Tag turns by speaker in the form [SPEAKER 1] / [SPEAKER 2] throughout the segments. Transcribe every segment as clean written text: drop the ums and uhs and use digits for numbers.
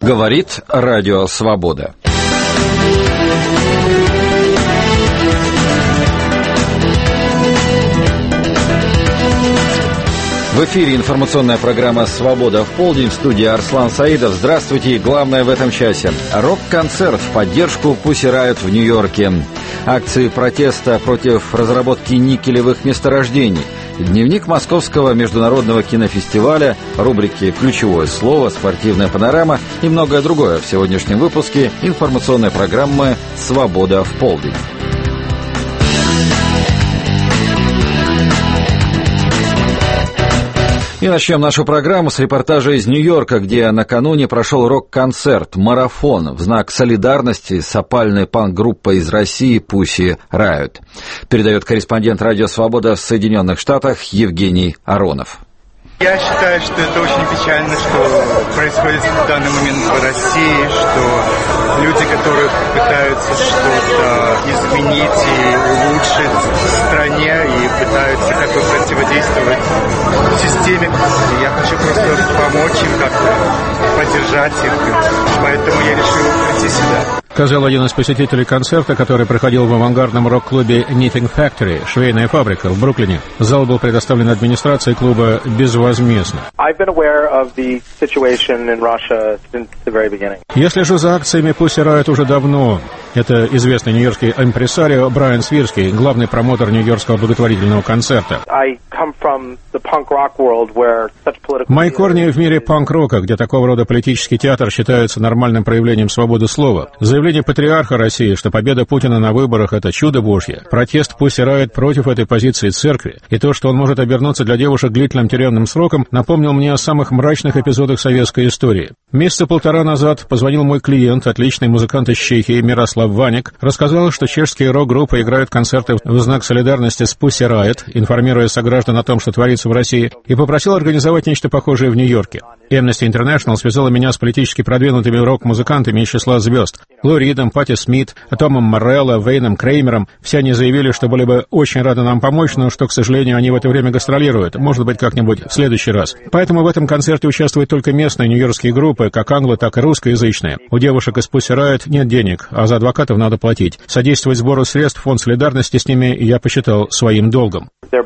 [SPEAKER 1] Говорит Радио Свобода. В эфире информационная программа «Свобода в полдень», в студии Арслан Саидов. Здравствуйте, и главное в этом часе. Рок-концерт в поддержку Pussy Riot в Нью-Йорке. Акции протеста против разработки никелевых месторождений. Дневник Московского международного кинофестиваля, рубрики «Ключевое слово», «Спортивная панорама» и многое другое в сегодняшнем выпуске информационной программы «Свобода в полдень». И начнем нашу программу с репортажа из Нью-Йорка, где накануне прошел рок-концерт «Марафон» в знак солидарности с опальной панк-группой из России Pussy Riot. Передает корреспондент «Радио Свобода» в Соединенных Штатах Евгений Аронов.
[SPEAKER 2] Я считаю, что это очень печально, что происходит в данный момент в России, что люди, которые пытаются что-то изменить и улучшить в стране и пытаются как бы противодействовать системе. Я хочу просто помочь им как-то, поддержать их, поэтому я решил прийти сюда.
[SPEAKER 3] Сказал один из посетителей концерта, который проходил в авангардном рок-клубе Knitting Factory, швейная фабрика в Бруклине. Зал был предоставлен администрации клуба безвозмездно. Я слежу за акциями Pussy Riot уже давно. Это известный нью-йоркский импресарио Брайан Свирский, главный промоутер нью-йоркского благотворительного концерта. Мои корни в мире панк-рока, где такого рода политический театр считается нормальным проявлением свободы слова. Заявление патриарха России, что победа Путина на выборах — это чудо Божье, протест Pussy Riot против этой позиции церкви, и то, что он может обернуться для девушек длительным тюремным сроком, напомнил мне о самых мрачных эпизодах советской истории. Месяца полтора назад позвонил мой клиент, отличный музыкант из Чехии Мирослав Ваник, рассказал, что чешские рок-группы играют концерты в знак солидарности с Pussy Riot, информируя сограждан о том, что творится в России, и попросил организовать нечто похожее в Нью-Йорке. Amnesty International связала меня с политически продвинутыми рок-музыкантами из числа звезд. Лу Ридом, Патти Смит, Томом Морелло, Вейном Креймером. Все они заявили, что были бы очень рады нам помочь, но что, к сожалению, они в это время гастролируют. Может быть, как-нибудь в следующий раз. Поэтому в этом концерте участвуют только местные нью-йоркские группы, как англо, так и русскоязычные. У девушек из Pussy Riot нет денег, а за адвокатов надо платить. Содействовать сбору средств в фонд солидарности с ними я посчитал своим долгом.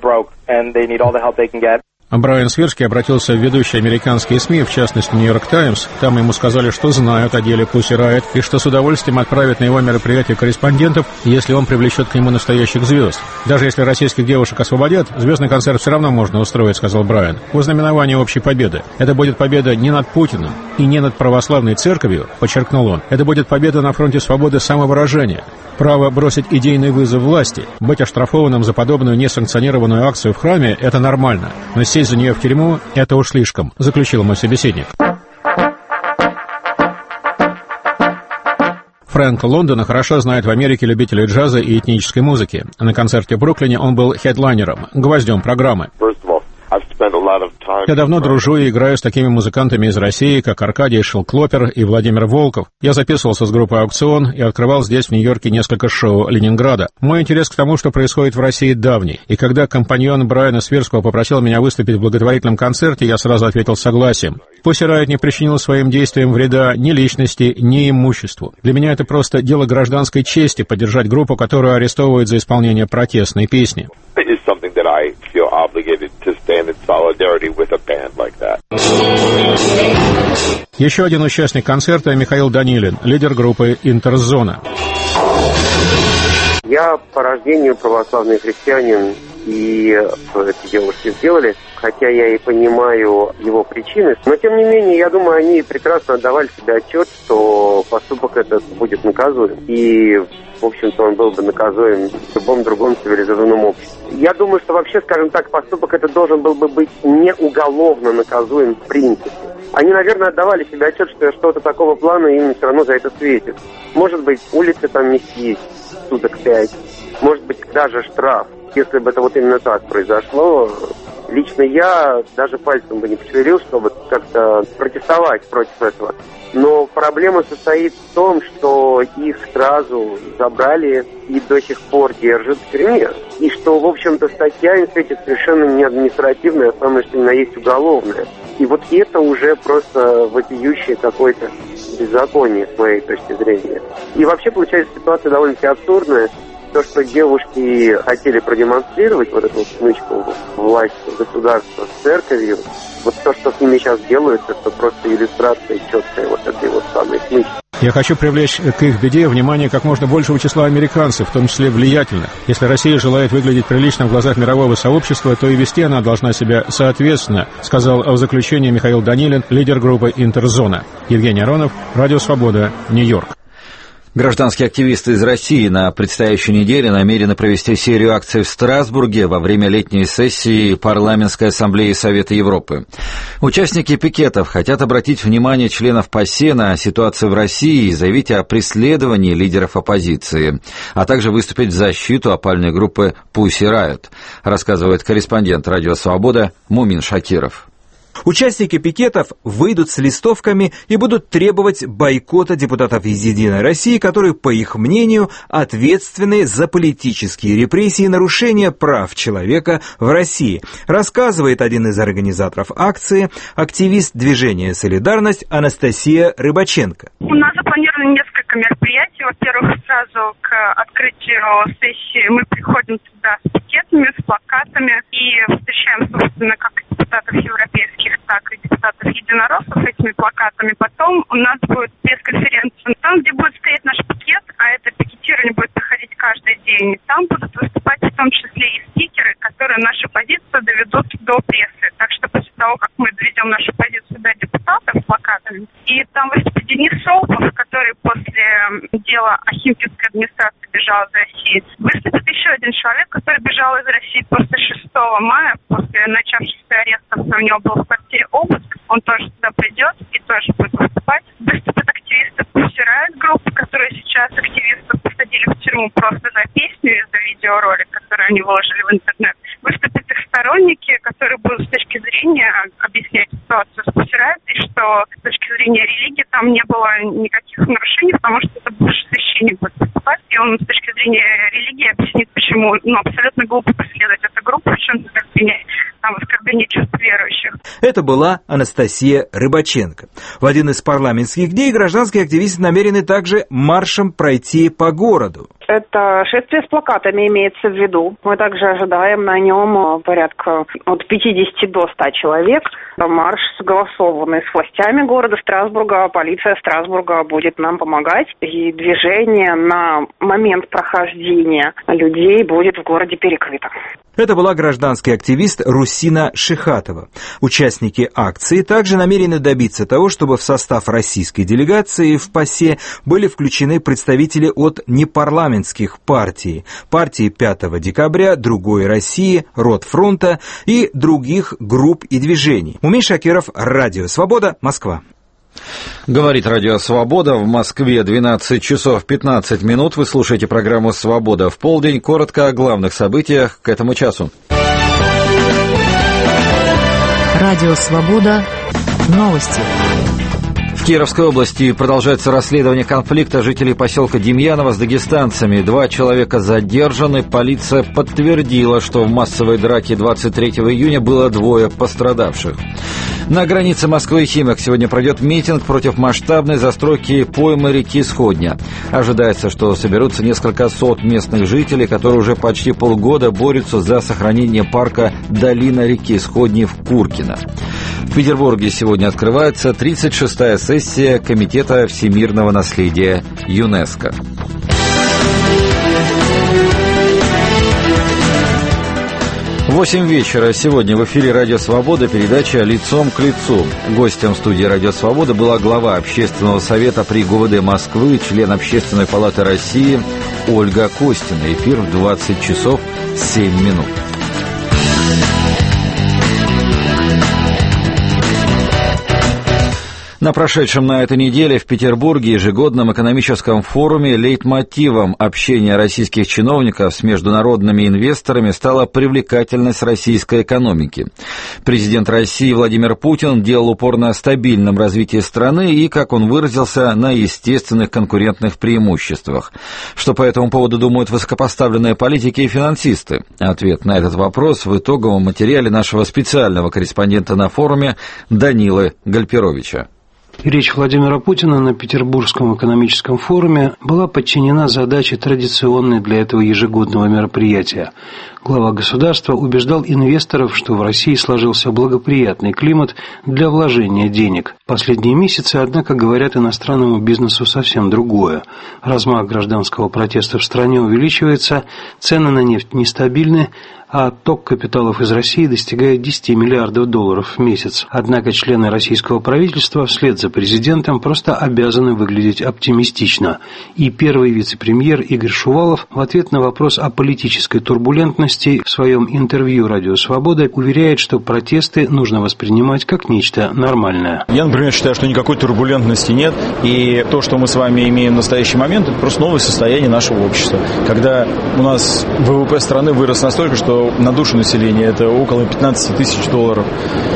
[SPEAKER 3] Брайан Свирский обратился в ведущие американские СМИ, в частности «Нью-Йорк Таймс». Там ему сказали, что знают о деле Pussy Riot и что с удовольствием отправят на его мероприятие корреспондентов, если он привлечет к нему настоящих звезд. «Даже если российских девушек освободят, звездный концерт все равно можно устроить», — сказал Брайан, — «в знаменовании общей победы. Это будет победа не над Путиным и не над православной церковью», — подчеркнул он. «Это будет победа на фронте свободы самовыражения. Право бросить идейный вызов власти, быть оштрафованным за подобную несанкционированную акцию в храме — это нормально, но сесть за нее в тюрьму — это уж слишком», — заключил мой собеседник. Фрэнк Лондона хорошо знает в Америке любителей джаза и этнической музыки. На концерте в Бруклине он был хедлайнером, гвоздем программы. Я давно дружу и играю с такими музыкантами из России, как Аркадий Шелклопер и Владимир Волков. Я записывался с группой «Аукцион» и открывал здесь, в Нью-Йорке, несколько шоу Ленинграда. Мой интерес к тому, что происходит в России, давний. И когда компаньон Брайана Свирского попросил меня выступить в благотворительном концерте, я сразу ответил согласием. Pussy Riot не причинил своим действиям вреда ни личности, ни имуществу. Для меня это просто дело гражданской чести поддержать группу, которую арестовывают за исполнение протестной песни. Еще один участник концерта — Михаил Данилин, лидер группы «Интерзона».
[SPEAKER 4] Я по рождению православный христианин, и эти девушки сделали, хотя я и понимаю его причины. Но, тем не менее, я думаю, они прекрасно отдавали себе отчет, что поступок этот будет наказуем. И, в общем-то, он был бы наказуем в любом другом цивилизованном обществе. Я думаю, что вообще, скажем так, поступок этот должен был бы быть не уголовно наказуем в принципе. Они, наверное, отдавали себе отчет, что что-то такого плана им все равно за это светит. Может быть, улица там месить суток 5, может быть, даже штраф. Если бы это вот именно так произошло, лично я даже пальцем бы не пошевелил, чтобы как-то протестовать против этого. Но проблема состоит в том, что их сразу забрали и до сих пор держат в тюрьме. И что, в общем-то, статья им светит совершенно не административная, а самое что ни на есть уголовная. И вот это уже просто вопиющее какое-то беззаконие, с моей точки зрения. И вообще получается ситуация довольно-таки абсурдная. То, что девушки хотели продемонстрировать, вот эту смычку власти, государства с церковью, вот то, что с ними сейчас делается, это просто иллюстрация четкая вот этой вот самой смычки.
[SPEAKER 3] Я хочу привлечь к их беде внимание как можно большего числа американцев, в том числе влиятельных. Если Россия желает выглядеть прилично в глазах мирового сообщества, то и вести она должна себя соответственно, сказал в заключении Михаил Данилин, лидер группы «Интерзона». Евгений Аронов, Радио Свобода, Нью-Йорк.
[SPEAKER 1] Гражданские активисты из России на предстоящей неделе намерены провести серию акций в Страсбурге во время летней сессии Парламентской ассамблеи Совета Европы. Участники пикетов хотят обратить внимание членов ПАСЕ на ситуацию в России и заявить о преследовании лидеров оппозиции, а также выступить в защиту оппольной группы Pussy Riot, рассказывает корреспондент Радио Свобода Мумин Шакиров.
[SPEAKER 5] Участники пикетов выйдут с листовками и будут требовать бойкота депутатов из «Единой России», которые, по их мнению, ответственны за политические репрессии и нарушения прав человека в России, рассказывает один из организаторов акции, активист движения «Солидарность» Анастасия Рыбаченко.
[SPEAKER 6] У нас запланировано несколько мероприятий. Во-первых, сразу к открытию сессии мы приходим туда с пикетами, с плакатами и встречаем, собственно, как депутатов европейских, так и депутатов единороссов этими плакатами. Потом у нас будет пресс-конференция, там, где будет стоять наш пикет, а это пикетирование будет проходить каждый день. Там будут выступать в том числе и спикеры, которые нашу позицию доведут до прессы. Так что после того, как мы доведем нашу позицию до депутатов с плакатами, и там выступит Денис Шолпов, который после дела о химкинской администрации бежал из России. Выступит еще один человек, который бежал из России после 6 мая, после начавшихся арестов, у него был в квартире обыск, он тоже туда придет и тоже будет выступать. Выступят активисты Pussy Riot группы, которые сейчас активистов посадили в тюрьму просто за песню и за видеоролик, который они выложили в интернет. Выступят их сторонники, которые будут с точки зрения объяснять ситуацию с Pussy Riot, и что с точки зрения религии там не было никаких нарушений, потому что это бывший священник будет выступать, и он с точки зрения религии объяснит, почему абсолютно глупо преследовать эту группу, в чем-то обвинять в оскорблении чувств верующих.
[SPEAKER 5] Это была Анастасия Рыбаченко. В один из парламентских дней гражданские активисты намерены также маршем пройти по городу.
[SPEAKER 7] Это шествие с плакатами имеется в виду. Мы также ожидаем на нем порядка от 50 до 100 человек. Марш согласованный с властями города Страсбурга. Полиция Страсбурга будет нам помогать. И движение на момент прохождения людей будет в городе перекрыто.
[SPEAKER 5] Это была гражданский активист Русина Шихатова. Участники акции также намерены добиться того, чтобы в состав российской делегации в ПАСЕ были включены представители от непарламентских партий. Партии 5 декабря, Другой России, Род фронта и других групп и движений. Мумин Шакиров, Радио Свобода, Москва.
[SPEAKER 1] Говорит Радио Свобода. В Москве 12 часов 15 минут. Вы слушаете программу «Свобода в полдень». Коротко о главных событиях к этому часу.
[SPEAKER 8] Радио Свобода. Новости.
[SPEAKER 1] В Кировской области продолжается расследование конфликта жителей поселка Демьяново с дагестанцами. 2 человека задержаны. Полиция подтвердила, что в массовой драке 23 июня было 2 пострадавших. На границе Москвы и Химок сегодня пройдет митинг против масштабной застройки поймы реки Сходня. Ожидается, что соберутся несколько сот местных жителей, которые уже почти полгода борются за сохранение парка «Долина реки Сходни» в Куркино. В Петербурге сегодня открывается 36-я сессия Комитета всемирного наследия ЮНЕСКО. В 8 вечера сегодня в эфире «Радио Свобода» передача «Лицом к лицу». Гостем студии «Радио Свобода» была глава Общественного совета при ГУВД Москвы, член Общественной палаты России Ольга Костина. Эфир в 20 часов 7 минут. На прошедшем на этой неделе в Петербурге ежегодном экономическом форуме лейтмотивом общения российских чиновников с международными инвесторами стала привлекательность российской экономики. Президент России Владимир Путин делал упор на стабильном развитии страны и, как он выразился, на естественных конкурентных преимуществах. Что по этому поводу думают высокопоставленные политики и финансисты? Ответ на этот вопрос в итоговом материале нашего специального корреспондента на форуме Данилы Гальперовича.
[SPEAKER 9] Речь Владимира Путина на Петербургском экономическом форуме была подчинена задаче традиционной для этого ежегодного мероприятия. Глава государства убеждал инвесторов, что в России сложился благоприятный климат для вложения денег. Последние месяцы, однако, говорят иностранному бизнесу совсем другое. Размах гражданского протеста в стране увеличивается, цены на нефть нестабильны, а отток капиталов из России достигает 10 миллиардов долларов в месяц. Однако члены российского правительства вслед за президентом просто обязаны выглядеть оптимистично. И первый вице-премьер Игорь Шувалов в ответ на вопрос о политической турбулентности в своем интервью «Радио Свобода» уверяет, что протесты нужно воспринимать как нечто нормальное.
[SPEAKER 10] Я, например, считаю, что никакой турбулентности нет. И то, что мы с вами имеем в настоящий момент, это просто новое состояние нашего общества. Когда у нас ВВП страны вырос настолько, что на душу населения это около 15 тысяч долларов.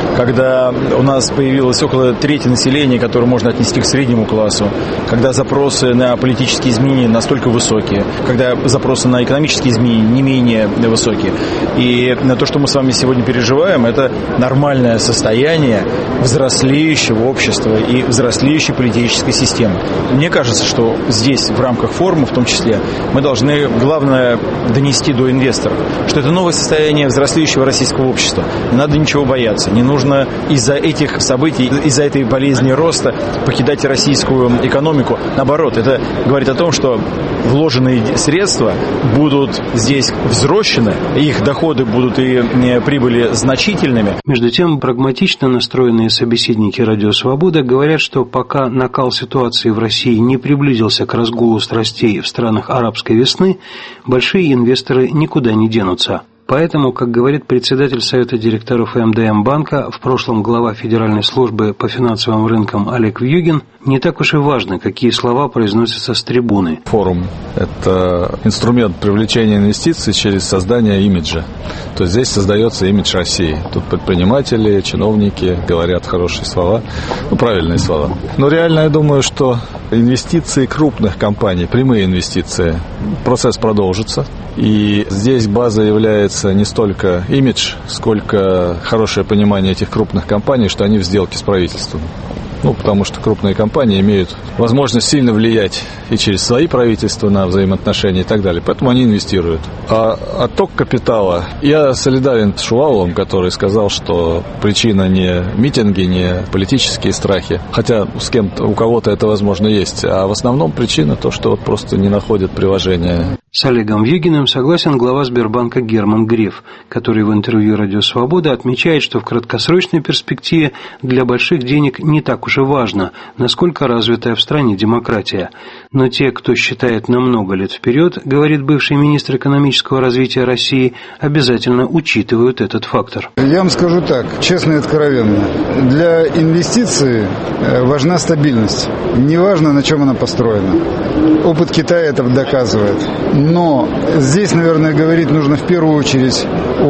[SPEAKER 10] Когда у нас появилось около трети населения, которое можно отнести к среднему классу. Когда запросы на политические изменения настолько высокие. Когда запросы на экономические изменения не менее высокие. И то, что мы с вами сегодня переживаем, это нормальное состояние взрослеющего общества и взрослеющей политической системы. Мне кажется, что здесь, в рамках форума в том числе, мы должны, главное, донести до инвесторов, что это новое состояние взрослеющего российского общества. Не надо ничего бояться. Не нужно из-за этих событий, из-за этой болезни роста покидать российскую экономику. Наоборот, это говорит о том, что вложенные средства будут здесь взрощены, их доходы будут и прибыли значительными.
[SPEAKER 9] Между тем, прагматично настроенные собеседники «Радио Свобода» говорят, что пока накал ситуации в России не приблизился к разгулу страстей в странах арабской весны, большие инвесторы никуда не денутся. Поэтому, как говорит председатель Совета директоров МДМ банка, в прошлом глава Федеральной службы по финансовым рынкам Олег Вьюгин, не так уж и важно, какие слова произносятся с трибуны.
[SPEAKER 11] Форум – это инструмент привлечения инвестиций через создание имиджа. То есть здесь создается имидж России. Тут предприниматели, чиновники говорят хорошие слова, правильные слова. Но реально я думаю, что инвестиции крупных компаний, прямые инвестиции, процесс продолжится. И здесь база является не столько имидж, сколько хорошее понимание этих крупных компаний, что они в сделке с правительством. Потому что крупные компании имеют возможность сильно влиять и через свои правительства на взаимоотношения и так далее. Поэтому они инвестируют. А отток капитала... Я солидарен с Шуваловым, который сказал, что причина не митинги, не политические страхи. Хотя у кого-то это, возможно, есть. А в основном причина то, что просто не находят приложения.
[SPEAKER 9] С Олегом Вьюгиным согласен глава Сбербанка Герман Греф, который в интервью «Радио Свобода» отмечает, что в краткосрочной перспективе для больших денег не так уж и важно, насколько развитая в стране демократия. Но те, кто считает на много лет вперед, говорит бывший министр экономического развития России, обязательно учитывают этот фактор.
[SPEAKER 12] Я вам скажу так, честно и откровенно. Для инвестиций важна стабильность. Неважно, на чем она построена. Опыт Китая это доказывает. Но здесь, наверное, говорить нужно в первую очередь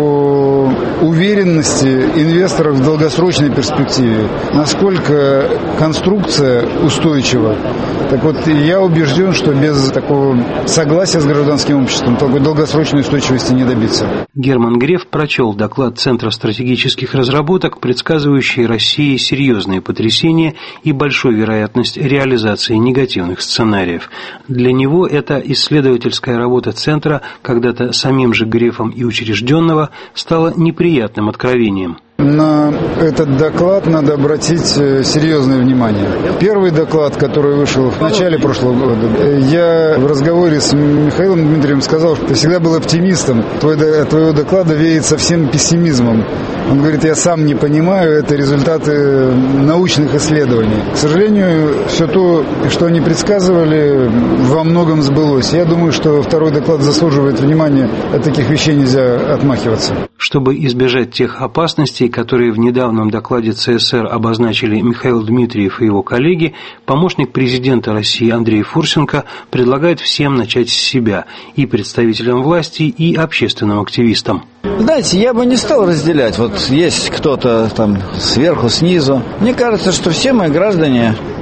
[SPEAKER 12] о уверенности инвесторов в долгосрочной перспективе. Насколько конструкция устойчива. Так вот, я убежден, что без такого согласия с гражданским обществом такой долгосрочной устойчивости не добиться.
[SPEAKER 9] Герман Греф прочел доклад Центра стратегических разработок, предсказывающий России серьезные потрясения и большую вероятность реализации негативных сценариев. Для него эта исследовательская работа Центра, когда-то самим же Грефом и учрежденного, стала неприятным откровением.
[SPEAKER 12] На этот доклад надо обратить серьезное внимание. Первый доклад, который вышел в начале прошлого года, я в разговоре с Михаилом Дмитриевым сказал, что ты всегда был оптимистом, от твоего доклада веет совсем пессимизмом. Он говорит, я сам не понимаю, это результаты научных исследований. К сожалению, все то, что они предсказывали, во многом сбылось. Я думаю, что второй доклад заслуживает внимания, от таких вещей нельзя отмахиваться.
[SPEAKER 9] Чтобы избежать тех опасностей, которые в недавнем докладе ЦСР обозначили Михаил Дмитриев и его коллеги, помощник президента России Андрей Фурсенко предлагает всем начать с себя, и представителям власти, и общественным активистам.
[SPEAKER 13] Знаете, я бы не стал разделять. Вот есть кто-то там сверху, снизу. Мне кажется, что все мы граждане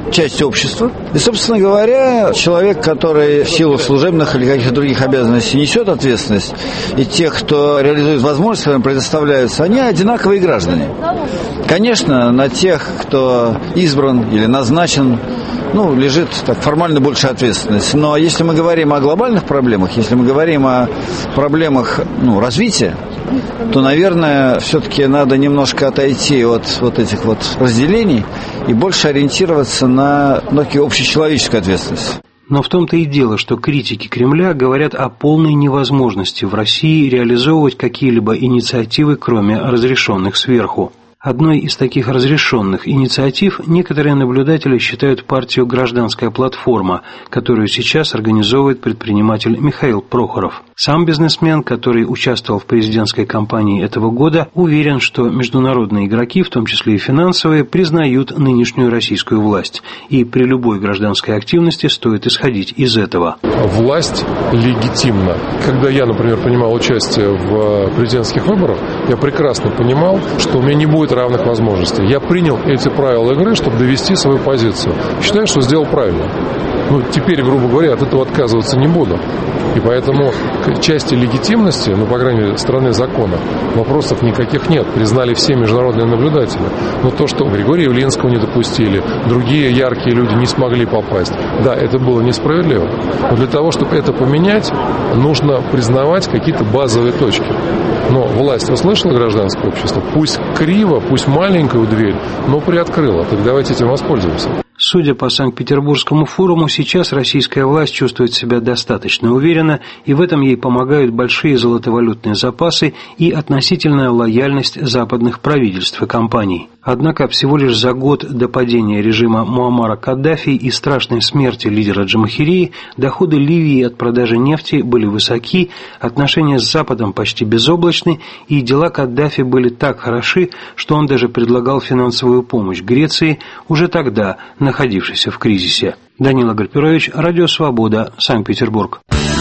[SPEAKER 1] часть общества. И, собственно говоря, человек, который в силу служебных или каких-то других обязанностей несет ответственность, и тех, кто реализует возможности, которые им предоставляются, они одинаковые граждане. Конечно, на тех, кто избран или назначен, лежит так формально большая ответственность. Но если мы говорим о глобальных проблемах, если мы говорим о проблемах развития, то, наверное, все-таки надо немножко отойти от вот этих вот разделений и больше ориентироваться на такую общечеловеческую ответственность.
[SPEAKER 9] Но в том-то и дело, что критики Кремля говорят о полной невозможности в России реализовывать какие-либо инициативы, кроме разрешенных сверху. Одной из таких разрешенных инициатив некоторые наблюдатели считают партию «Гражданская платформа», которую сейчас организовывает предприниматель Михаил Прохоров. Сам бизнесмен, который участвовал в президентской кампании этого года, уверен, что международные игроки, в том числе и финансовые, признают нынешнюю российскую власть. И при любой гражданской активности стоит исходить из этого.
[SPEAKER 13] Власть легитимна. Когда я, например, принимал участие в президентских выборах, я прекрасно понимал, что у меня не будет равных возможностей. Я принял эти правила игры, чтобы довести свою позицию. Считаю, что сделал правильно. Теперь, грубо говоря, от этого отказываться не буду. И поэтому к части легитимности, по крайней мере, стороны закона, вопросов никаких нет. Признали все международные наблюдатели. Но то, что Григория Явлинского не допустили, другие яркие люди не смогли попасть, да, это было несправедливо. Но для того, чтобы это поменять, нужно признавать какие-то базовые точки. Но власть услышала гражданское общество, пусть криво, пусть маленькую дверь, но приоткрыла. Так давайте этим воспользуемся.
[SPEAKER 9] Судя по Санкт-Петербургскому форуму, сейчас российская власть чувствует себя достаточно уверенно, и в этом ей помогают большие золотовалютные запасы и относительная лояльность западных правительств и компаний. Однако всего лишь за год до падения режима Муаммара Каддафи и страшной смерти лидера Джамахирии доходы Ливии от продажи нефти были высоки, отношения с Западом почти безоблачны, и дела Каддафи были так хороши, что он даже предлагал финансовую помощь Греции, уже тогда находившейся в кризисе. Данила Гальперович, Радио Свобода, Санкт-Петербург.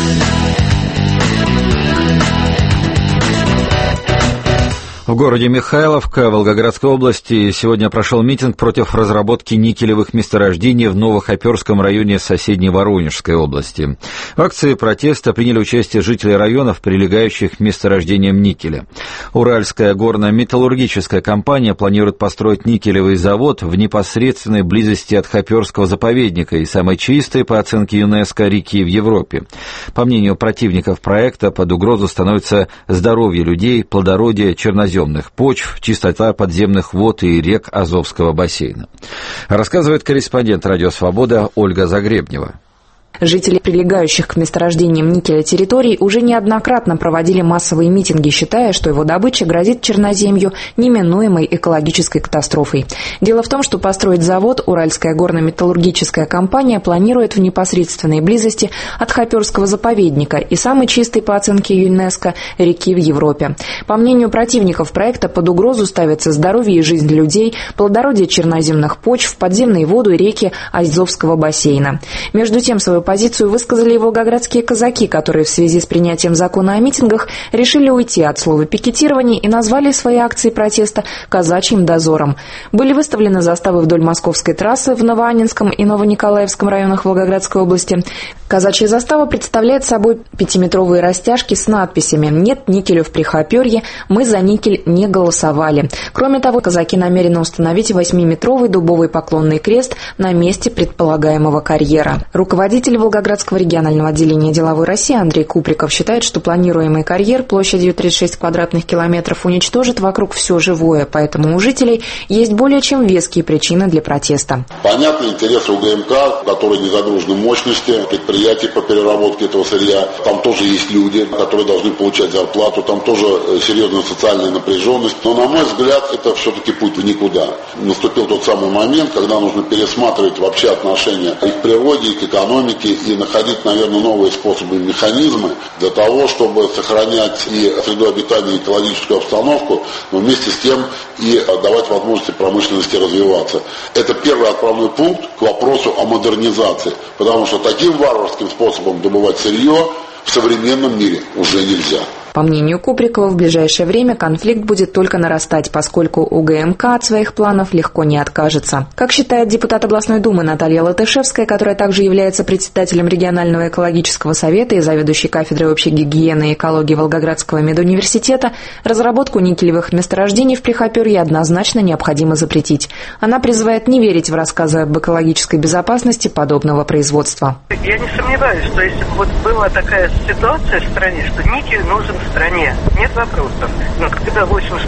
[SPEAKER 1] В городе Михайловка Волгоградской области сегодня прошел митинг против разработки никелевых месторождений в Новохоперском районе соседней Воронежской области. В акции протеста приняли участие жители районов, прилегающих к месторождениям никеля. Уральская горно-металлургическая компания планирует построить никелевый завод в непосредственной близости от Хоперского заповедника и самой чистой, по оценке ЮНЕСКО, реки в Европе. По мнению противников проекта, под угрозу становится здоровье людей, плодородие, черноземных почв, чистота подземных вод и рек Азовского бассейна. Рассказывает корреспондент «Радио Свобода» Ольга Загребнева.
[SPEAKER 14] Жители прилегающих к месторождениям никеля территорий уже неоднократно проводили массовые митинги, считая, что его добыча грозит черноземью неминуемой экологической катастрофой. Дело в том, что построить завод Уральская горно-металлургическая компания планирует в непосредственной близости от Хоперского заповедника и самой чистой, по оценке ЮНЕСКО, реки в Европе. По мнению противников проекта, под угрозу ставится здоровье и жизнь людей, плодородие черноземных почв, подземные воды и реки Азовского бассейна. Между тем, свою позицию высказали и волгоградские казаки, которые в связи с принятием закона о митингах решили уйти от слова «пикетирование» и назвали свои акции протеста «казачьим дозором». Были выставлены заставы вдоль Московской трассы в Новоаннинском и Новониколаевском районах Волгоградской области. Казачья застава представляет собой 5-метровые растяжки с надписями «Нет никелю в Прихоперье», «Мы за никель не голосовали». Кроме того, казаки намерены установить 8-метровый дубовый поклонный крест на месте предполагаемого карьера. Руководитель Волгоградского регионального отделения «Деловой России» Андрей Куприков считает, что планируемый карьер площадью 36 квадратных километров уничтожит вокруг все живое, поэтому у жителей есть более чем веские причины для протеста.
[SPEAKER 15] Понятно, интерес УГМК, который не загружены мощности, предприятий по переработке этого сырья. Там тоже есть люди, которые должны получать зарплату, там тоже серьезная социальная напряженность. Но, на мой взгляд, это все-таки путь в никуда. Наступил тот самый момент, когда нужно пересматривать вообще отношения и к природе, и к экономике, и находить, наверное, новые способы и механизмы для того, чтобы сохранять и среду обитания, и экологическую обстановку, но вместе с тем и давать возможности промышленности развиваться. Это первый отправной пункт к вопросу о модернизации, потому что таким варварским способом добывать сырье в современном мире уже нельзя.
[SPEAKER 14] По мнению Куприкова, в ближайшее время конфликт будет только нарастать, поскольку УГМК от своих планов легко не откажется. Как считает депутат областной думы Наталья Латышевская, которая также является председателем регионального экологического совета и заведующей кафедрой общей гигиены и экологии Волгоградского медуниверситета, разработку никелевых месторождений в Прихоперье однозначно необходимо запретить. Она призывает не верить в рассказы об экологической безопасности подобного производства.
[SPEAKER 16] Я не сомневаюсь, что если бы вот была такая ситуация в стране, что никель нужен в стране, нет вопросов. Но когда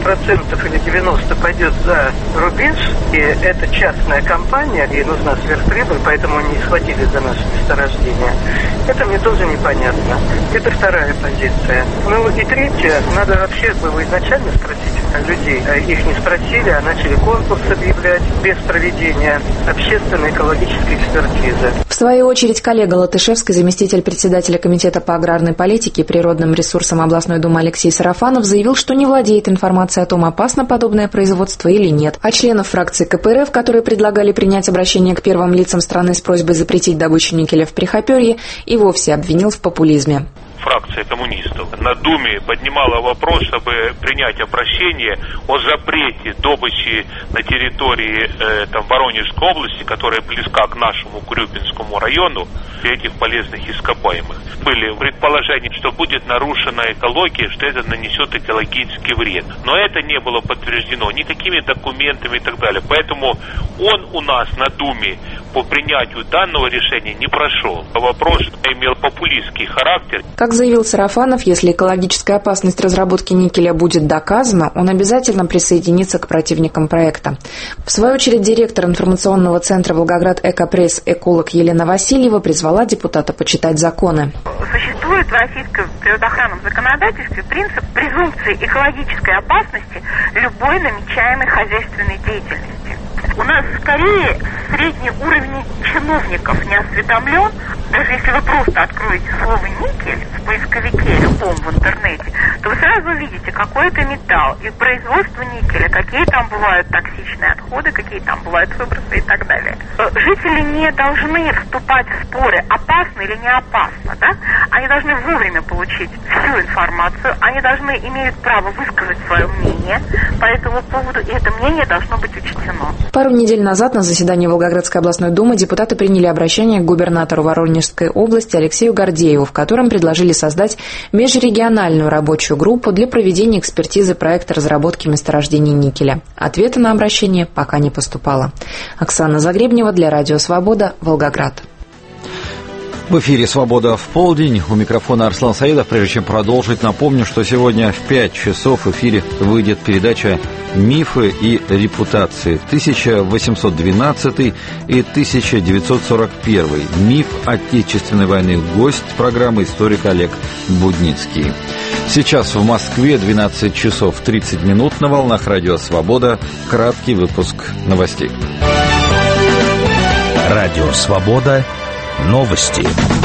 [SPEAKER 16] 80% или 90% пойдет за рубеж, и это частная компания, ей нужна сверхприбыль, поэтому они и схватили за наше месторождение, это мне тоже непонятно. Это вторая позиция. Ну и третья, надо вообще было изначально спросить людей, а их не спросили, а начали конкурс объявлять без проведения общественной экологической экспертизы.
[SPEAKER 14] В свою очередь, коллега Латышевской, заместитель председателя Комитета по аграрной политике и природным ресурсам областной думы Алексей Сарафанов заявил, что не владеет информацией о том, опасно подобное производство или нет. А членов фракции КПРФ, которые предлагали принять обращение к первым лицам страны с просьбой запретить добычу никеля в Прихоперье, и вовсе обвинил в популизме.
[SPEAKER 17] Фракция коммунистов на Думе поднимала вопрос, чтобы принять обращение о запрете добычи на территории Воронежской области, которая близка к нашему Крюпинскому району, этих полезных ископаемых. Были предположения, что будет нарушена экология, что это нанесет экологический вред. Но это не было подтверждено никакими документами и так далее. Поэтому он у нас на Думе по принятию данного решения не прошел. Вопрос имел популистский характер.
[SPEAKER 14] Как заявил Сарафанов, если экологическая опасность разработки никеля будет доказана, он обязательно присоединится к противникам проекта. В свою очередь, директор информационного центра «Волгоград Экопресс» эколог Елена Васильева призвала депутата почитать законы.
[SPEAKER 18] Существует в российском природоохранном законодательстве принцип презумпции экологической опасности любой намечаемой хозяйственной деятельности. У нас скорее средний уровень чиновников не осведомлен. Даже если вы просто откроете слово «никель» в поисковике любом в интернете, то вы сразу увидите, какой это металл и производство никеля, какие там бывают токсичные отходы, какие там бывают выбросы и так далее. Жители не должны вступать в споры, опасно или не опасно, да? Они должны вовремя получить всю информацию, они должны иметь право высказать свое мнение по этому поводу, и это мнение должно быть учтено.
[SPEAKER 14] Пару недель назад на заседании Волгоградской областной думы депутаты приняли обращение к губернатору Воронежской области Алексею Гордееву, в котором предложили создать межрегиональную рабочую группу для проведения экспертизы проекта разработки месторождений никеля. Ответа на обращение пока не поступало. Оксана Загребнева для Радио Свобода, Волгоград.
[SPEAKER 1] В эфире «Свобода в полдень». У микрофона Арслан Саидов. Прежде чем продолжить, напомню, что сегодня в 5 часов в эфире выйдет передача «Мифы и репутации» 1812 и 1941. Миф Отечественной войны. Гость программы историк Олег Будницкий. Сейчас в Москве 12 часов 30 минут на волнах Радио «Свобода». Краткий выпуск новостей.
[SPEAKER 19] Радио «Свобода». Новости.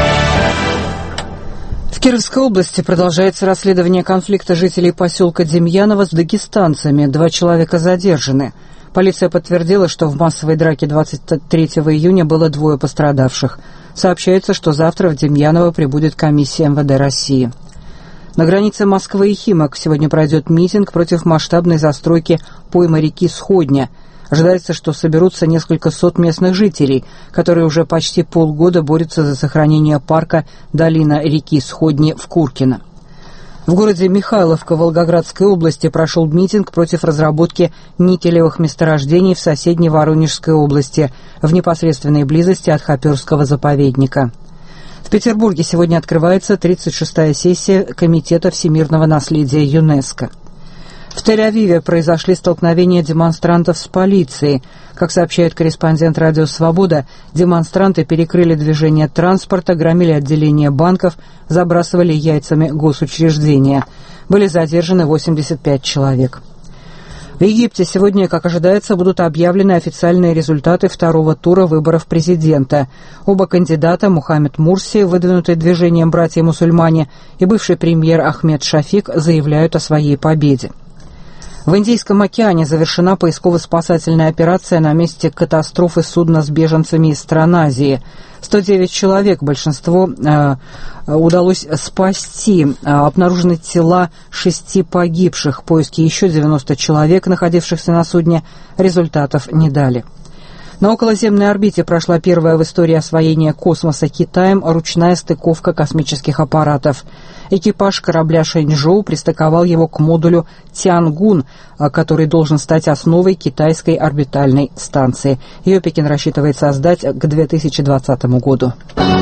[SPEAKER 20] В Кировской области продолжается расследование конфликта жителей поселка Демьяново с дагестанцами. 2 человека задержаны. Полиция подтвердила, что в массовой драке 23 июня было 2 пострадавших. Сообщается, что завтра в Демьяново прибудет комиссия МВД России. На границе Москвы и Химок сегодня пройдет митинг против масштабной застройки поймы реки Сходня. Ожидается, что соберутся несколько сот местных жителей, которые уже почти полгода борются за сохранение парка «Долина реки Сходни» в Куркино. В городе Михайловка Волгоградской области прошел митинг против разработки никелевых месторождений в соседней Воронежской области, в непосредственной близости от Хоперского заповедника. В Петербурге сегодня открывается 36-я сессия Комитета всемирного наследия ЮНЕСКО. В Тель-Авиве произошли столкновения демонстрантов с полицией. Как сообщает корреспондент «Радио Свобода», демонстранты перекрыли движение транспорта, громили отделения банков, забрасывали яйцами госучреждения. Были задержаны 85 человек. В Египте сегодня, как ожидается, будут объявлены официальные результаты 2-го тура выборов президента. Оба кандидата, Мухаммед Мурси, выдвинутый движением «Братья-мусульмане», и бывший премьер Ахмед Шафик, заявляют о своей победе. В Индийском океане завершена поисково-спасательная операция на месте катастрофы судна с беженцами из стран Азии. 109 человек, большинство удалось спасти. Обнаружены тела 6 погибших. Поиски еще 90 человек, находившихся на судне, результатов не дали. На околоземной орбите прошла первая в истории освоения космоса Китаем ручная стыковка космических аппаратов. Экипаж корабля «Шэньчжоу» пристыковал его к модулю «Тянгун», который должен стать основой китайской орбитальной станции. Ее Пекин рассчитывает создать к 2020 году.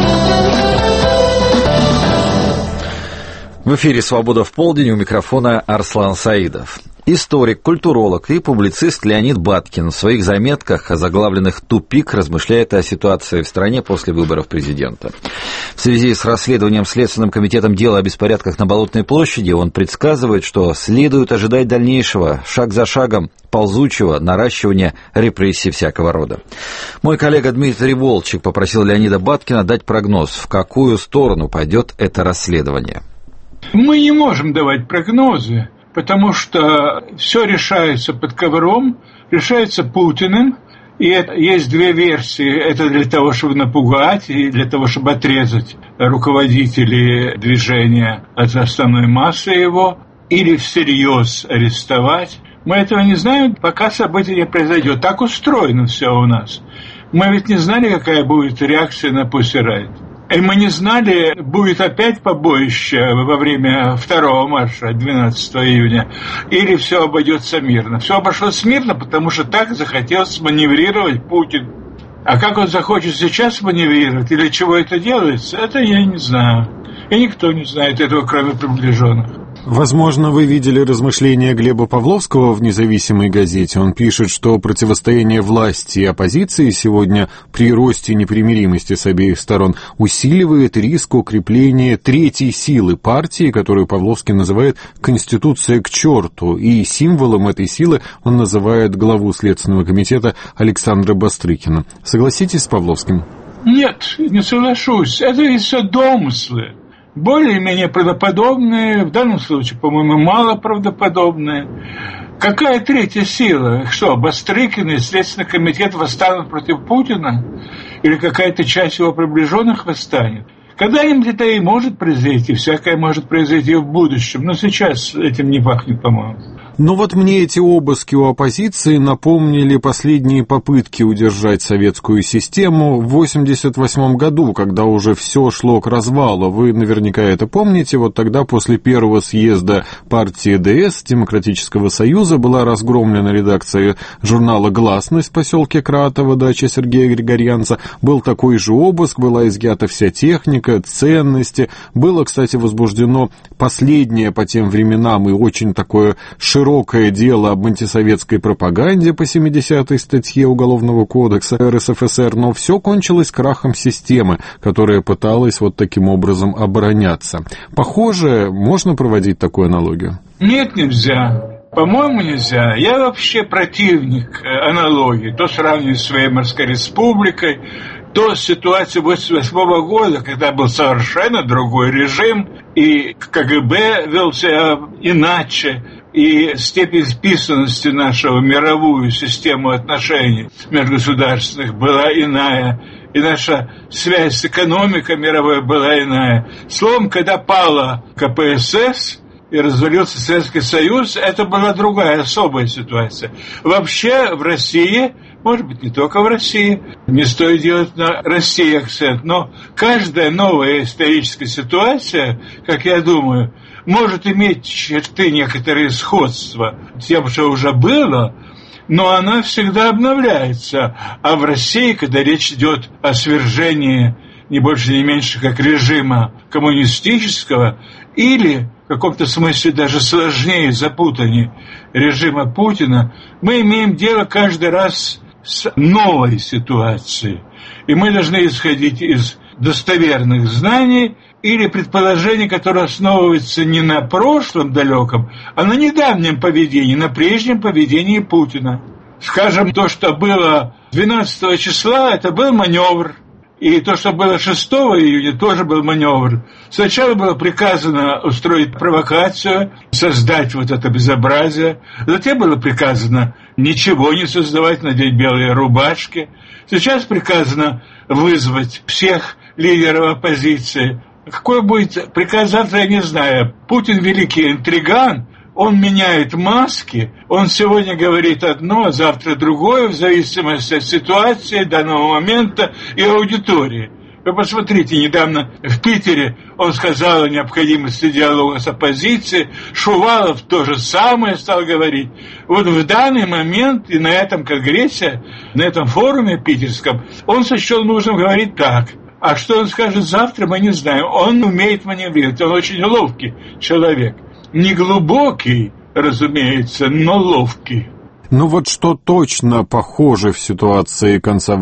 [SPEAKER 1] В эфире «Свобода в полдень», у микрофона Арслан Саидов. Историк, культуролог и публицист Леонид Баткин в своих заметках, озаглавленных «Тупик», размышляет о ситуации в стране после выборов президента. В связи с расследованием Следственным комитетом дела о беспорядках на Болотной площади он предсказывает, что следует ожидать дальнейшего, шаг за шагом, ползучего наращивания репрессий всякого рода. Мой коллега Дмитрий Волчек попросил Леонида Баткина дать прогноз, в какую сторону пойдет это расследование.
[SPEAKER 21] Мы не можем давать прогнозы, потому что все решается под ковром, решается Путиным, и есть две версии. Это для того, чтобы напугать, и для того, чтобы отрезать руководителей движения от основной массы его, или всерьез арестовать. Мы этого не знаем, пока событие не произойдет. Так устроено все у нас. Мы ведь не знали, какая будет реакция на Pussy Riot. И мы не знали, будет опять побоище во время второго марша 12 июня, или все обойдется мирно. Все обошлось мирно, потому что так захотелось маневрировать Путин. А как он захочет сейчас маневрировать, или чего это делается, это я не знаю. И никто не знает этого, кроме приближенных.
[SPEAKER 3] Возможно, вы видели размышления Глеба Павловского в «Независимой газете». Он пишет, что противостояние власти и оппозиции сегодня при росте непримиримости с обеих сторон усиливает риск укрепления третьей силы партии, которую Павловский называет «Конституция к черту». И символом этой силы он называет главу Следственного комитета Александра Бастрыкина. Согласитесь с Павловским?
[SPEAKER 21] Нет, не соглашусь. Это ведь все домыслы. Более-менее правдоподобные, в данном случае, по-моему, мало правдоподобные. Какая третья сила? Что, Бастрыкин и Следственный комитет восстанут против Путина? Или какая-то часть его приближенных восстанет? Когда-нибудь это и может произойти, всякое может произойти в будущем, но сейчас этим не пахнет, по-моему.
[SPEAKER 3] Но вот мне эти обыски у оппозиции напомнили последние попытки удержать советскую систему в 1988 году, когда уже все шло к развалу. Вы наверняка это помните. Вот тогда после первого съезда партии ДС, Демократического союза, была разгромлена редакция журнала «Гласность» в поселке Кратово, дача Сергея Григорьянца. Был такой же обыск, была изъята вся техника, ценности. Было, кстати, возбуждено последнее по тем временам и очень такое широкое дело об антисоветской пропаганде по 70-й статье Уголовного кодекса РСФСР, но все кончилось крахом системы, которая пыталась вот таким образом обороняться. Похоже, можно проводить такую аналогию?
[SPEAKER 21] Нет, нельзя. По-моему, нельзя. Я вообще противник аналогии. То сравниваю с Веймарской республикой, то с ситуацией 1988 года, когда был совершенно другой режим, и КГБ вел себя иначе, и степень вписанности нашего в мировую систему отношений межгосударственных была иная, и наша связь с экономикой мировой была иная. Словом, когда пала КПСС и развалился Советский Союз, это была другая, особая ситуация. Вообще в России, может быть, не только в России, не стоит делать на России акцент, но каждая новая историческая ситуация, как я думаю, может иметь черты некоторые сходства с тем, что уже было, но она всегда обновляется. А в России, когда речь идет о свержении не больше, не меньше, как режима коммунистического, или в каком-то смысле даже сложнее, запутаннее режима Путина, мы имеем дело каждый раз с новой ситуацией. И мы должны исходить из достоверных знаний или предположений, которые основываются не на прошлом далеком, а на недавнем поведении, на прежнем поведении Путина. Скажем, то, что было 12 числа, это был маневр. И то, что было 6 июня, тоже был маневр. Сначала было приказано устроить провокацию, создать вот это безобразие. Затем было приказано ничего не создавать, надеть белые рубашки. Сейчас приказано вызвать всех лидеров оппозиции. Какой будет приказ завтра, я не знаю. Путин великий интриган. Он меняет маски, он сегодня говорит одно, а завтра другое, в зависимости от ситуации, данного момента и аудитории. Вы посмотрите, недавно в Питере он сказал о необходимости диалога с оппозицией, Шувалов то же самое стал говорить. Вот в данный момент и на этом конгрессе, на этом форуме питерском, он сочел нужным говорить так. А что он скажет завтра, мы не знаем. Он умеет маневрировать, он очень ловкий человек. Не глубокий, разумеется, но ловкий.
[SPEAKER 3] Ну вот что точно похоже в ситуации конца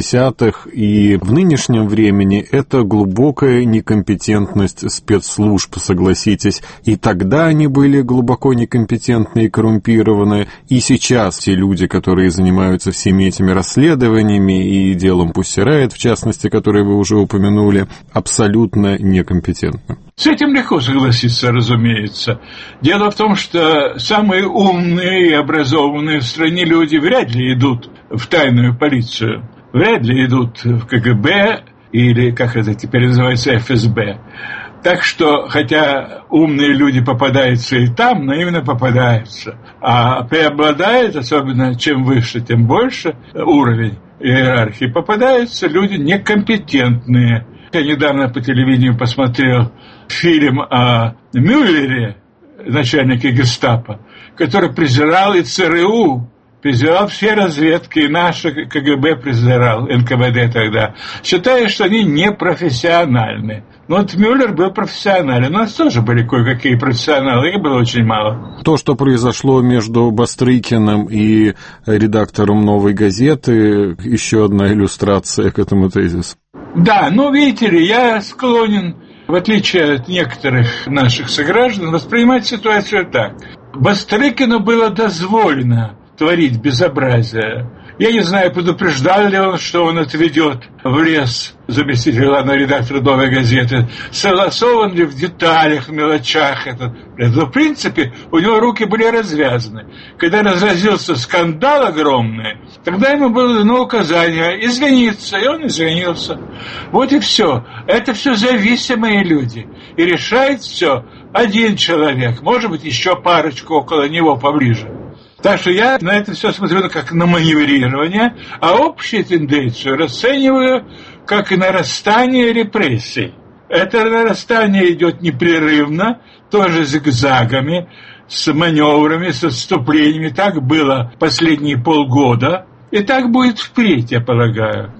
[SPEAKER 3] 80-х и в нынешнем времени, это глубокая некомпетентность спецслужб, согласитесь. И тогда они были глубоко некомпетентны и коррумпированы, и сейчас те люди, которые занимаются всеми этими расследованиями и делом Pussy Riot, в частности, которые вы уже упомянули, абсолютно некомпетентны.
[SPEAKER 21] С этим легко согласиться, разумеется. Дело в том, что самые умные и образованные в стране люди вряд ли идут в тайную полицию, вряд ли идут в КГБ или, как это теперь называется, ФСБ. Так что, хотя умные люди попадаются и там, но именно попадаются. А преобладает, особенно чем выше, тем больше уровень иерархии, попадаются люди некомпетентные. Я недавно по телевидению посмотрел фильм о Мюллере, начальнике гестапо, который презирал и ЦРУ, презирал все разведки, и наше КГБ презирал, НКВД тогда, считая, что они непрофессиональны. Но вот Мюллер был профессионален. У нас тоже были кое-какие профессионалы, их было очень мало.
[SPEAKER 3] То, что произошло между Бастрыкиным и редактором «Новой газеты», еще одна иллюстрация к этому тезису.
[SPEAKER 21] Да, ну, видите ли, я склонен, в отличие от некоторых наших сограждан, воспринимать ситуацию так. Бастрыкину было дозволено творить безобразие. Я не знаю, предупреждал ли он, что он отведет в лес заместитель главного редактора «Новой газеты», согласован ли в деталях, в мелочах этот. Но, в принципе, у него руки были развязаны. Когда разразился скандал огромный, тогда ему было дано указание извиниться, и он извинился. Вот и все. Это все зависимые люди. И решает все один человек, может быть, еще парочку около него поближе. Так что я на это все смотрю как на маневрирование, а общую тенденцию расцениваю как нарастание репрессий. Это нарастание идет непрерывно, тоже зигзагами, с маневрами, с отступлениями. Так было последние полгода, и так будет впредь, я полагаю.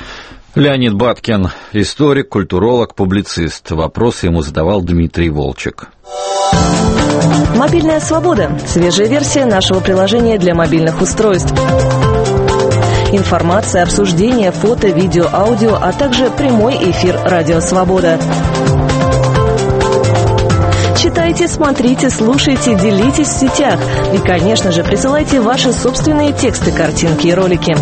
[SPEAKER 1] Леонид Баткин, историк, культуролог, публицист. Вопросы ему задавал Дмитрий Волчек.
[SPEAKER 2] Мобильная свобода. Свежая версия нашего приложения для мобильных устройств. Информация, обсуждение, фото, видео, аудио, а также прямой эфир «Радио Свобода». Читайте, смотрите, слушайте, делитесь в сетях. И, конечно же, присылайте ваши собственные тексты, картинки и ролики.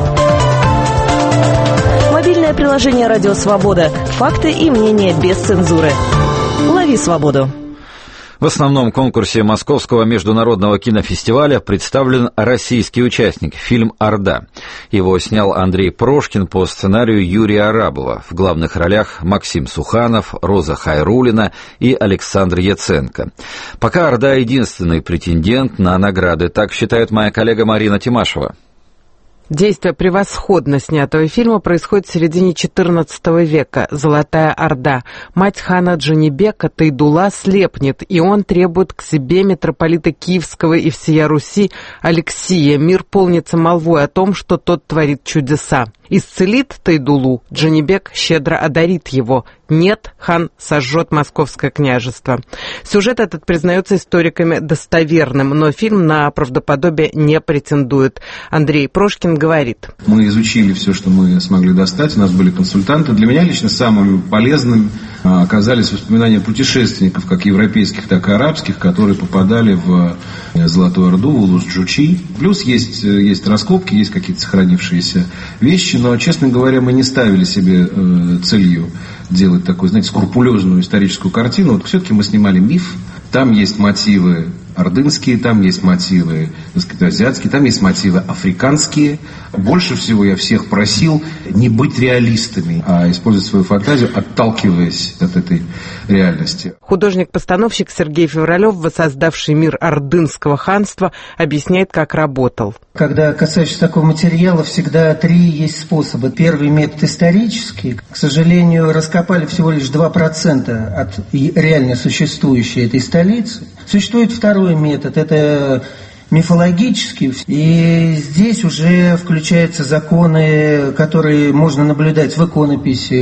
[SPEAKER 2] Мобильное приложение «Радио Свобода». Факты и мнения без цензуры. Лови свободу.
[SPEAKER 1] В основном конкурсе Московского международного кинофестиваля представлен российский участник, фильм «Орда». Его снял Андрей Прошкин по сценарию Юрия Арабова. В главных ролях Максим Суханов, Роза Хайруллина и Александр Яценко. Пока «Орда» единственный претендент на награды, так считает моя коллега Марина Тимашева.
[SPEAKER 22] Действие превосходно снятого фильма происходит в середине XIV века. Золотая Орда. Мать хана Джанибека Тайдула слепнет, и он требует к себе митрополита Киевского и всея Руси Алексия. Мир полнится молвой о том, что тот творит чудеса. Исцелит Тайдулу, Джанибек щедро одарит его. Нет, хан сожжет московское княжество. Сюжет этот признается историками достоверным, но фильм на правдоподобие не претендует. Андрей Прошкин говорит.
[SPEAKER 23] Мы изучили все, что мы смогли достать, у нас были консультанты. Для меня лично самым полезным
[SPEAKER 4] оказались воспоминания путешественников, как европейских, так и арабских, которые попадали в Золотую Орду, в Улус-Джучи. Плюс есть раскопки, есть какие-то сохранившиеся вещи, но, честно говоря, мы не ставили себе целью делать такую, знаете, скрупулезную историческую картину. Вот все-таки мы снимали миф, там есть мотивы ордынские, там есть мотивы, так сказать, азиатские, там есть мотивы африканские. Больше всего я всех просил не быть реалистами, а использовать свою фантазию, отталкиваясь от этой реальности.
[SPEAKER 22] Художник-постановщик Сергей Февралев, воссоздавший мир ордынского ханства, объясняет, как работал.
[SPEAKER 6] Когда касаешься такого материала, всегда 3 есть способа. Первый метод исторический. К сожалению, раскопали всего лишь 2% от реально существующей этой столицы. Существует второй метод, это мифологический, и здесь уже включаются законы, которые можно наблюдать в иконописи,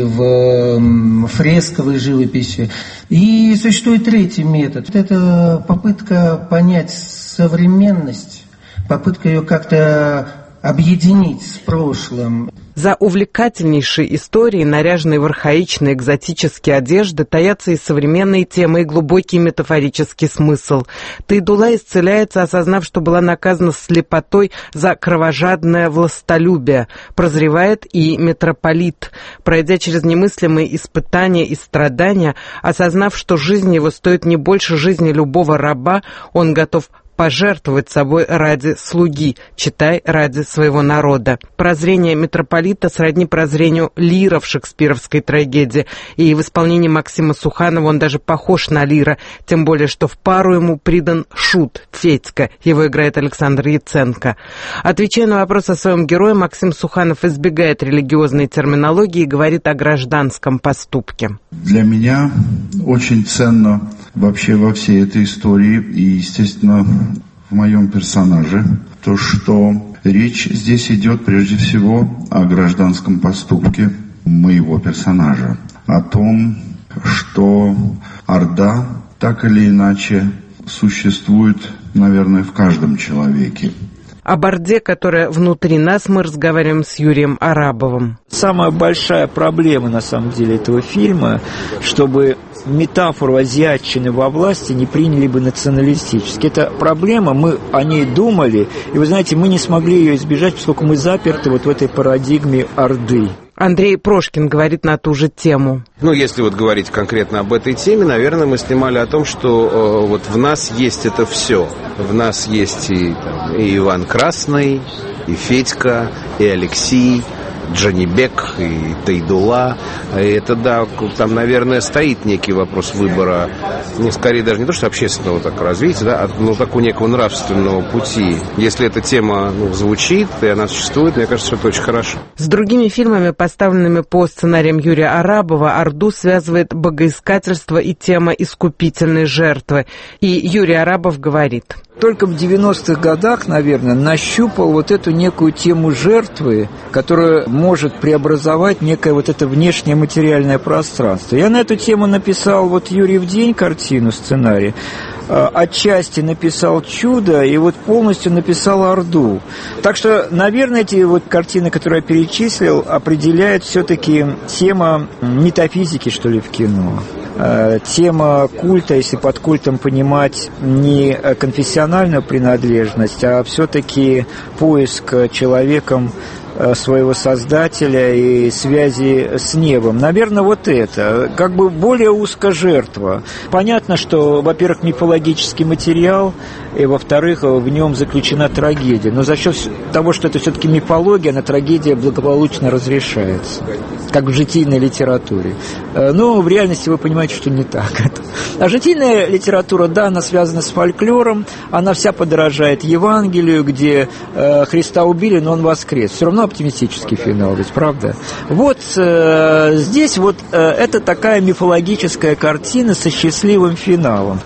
[SPEAKER 6] в фресковой живописи. И существует третий метод, это попытка понять современность, попытка ее как-то объединить с прошлым.
[SPEAKER 22] За увлекательнейшей историей, наряженной в архаичные экзотические одежды, таятся и современные темы, и глубокий метафорический смысл. Тайдулла исцеляется, осознав, что была наказана слепотой за кровожадное властолюбие. Прозревает и митрополит, пройдя через немыслимые испытания и страдания, осознав, что жизнь его стоит не больше жизни любого раба, он готов пожертвовать собой ради слуги, читай, ради своего народа. Прозрение митрополита сродни прозрению Лира в шекспировской трагедии, и в исполнении Максима Суханова он даже похож на Лира, тем более, что в пару ему придан шут Федька, его играет Александр Яценко. Отвечая на вопрос о своем герое, Максим Суханов избегает религиозной терминологии и говорит о гражданском поступке.
[SPEAKER 23] Для меня очень ценно вообще во всей этой истории и, естественно, в моем персонаже, то, что речь здесь идет прежде всего о гражданском поступке моего персонажа, о том, что Орда так или иначе существует, наверное, в каждом человеке.
[SPEAKER 22] Об Орде, которая внутри нас, мы разговариваем с Юрием Арабовым.
[SPEAKER 24] Самая большая проблема, на самом деле, этого фильма, чтобы метафору азиатчины во власти не приняли бы националистически. Это проблема, мы о ней думали, и вы знаете, мы не смогли ее избежать, поскольку мы заперты вот в этой парадигме Орды.
[SPEAKER 22] Андрей Прошкин говорит на ту же тему.
[SPEAKER 25] Если вот говорить конкретно об этой теме, наверное, мы снимали о том, что вот в нас есть это все. В нас есть и Иван Красный, и Федька, и Алексей, Джанибек и Тайдулла. И это, да, там, наверное, стоит некий вопрос выбора, скорее даже не то, что общественного так развития, да, но такого некого нравственного пути. Если эта тема звучит, и она существует, мне кажется, это очень хорошо.
[SPEAKER 22] С другими фильмами, поставленными по сценариям Юрия Арабова, Орду связывает богоискательство и тема искупительной жертвы. И Юрий Арабов говорит:
[SPEAKER 24] только в 90-х годах, наверное, нащупал вот эту некую тему жертвы, которая может преобразовать некое вот это внешнее материальное пространство. Я на эту тему написал вот «Юрьев день» картину, сценарий. Отчасти написал «Чудо» и вот полностью написал «Орду». Так что, наверное, эти вот картины, которые я перечислил, определяют все-таки тема метафизики, что ли, в кино. Тема культа, если под культом понимать не конфессиональную принадлежность, а все-таки поиск человеком своего создателя и связи с небом. Наверное, вот это. Как бы более узкая жертва. Понятно, что, во-первых, мифологический материал, и, во-вторых, в нем заключена трагедия. Но за счет того, что это все-таки мифология, она трагедия благополучно разрешается. Как в житийной литературе. Но в реальности вы понимаете, что не так. А житийная литература, да, она связана с фольклором, она вся подражает Евангелию, где Христа убили, но он воскрес. Все равно оптимистический финал, ведь правда? Вот здесь вот это такая мифологическая картина со счастливым финалом.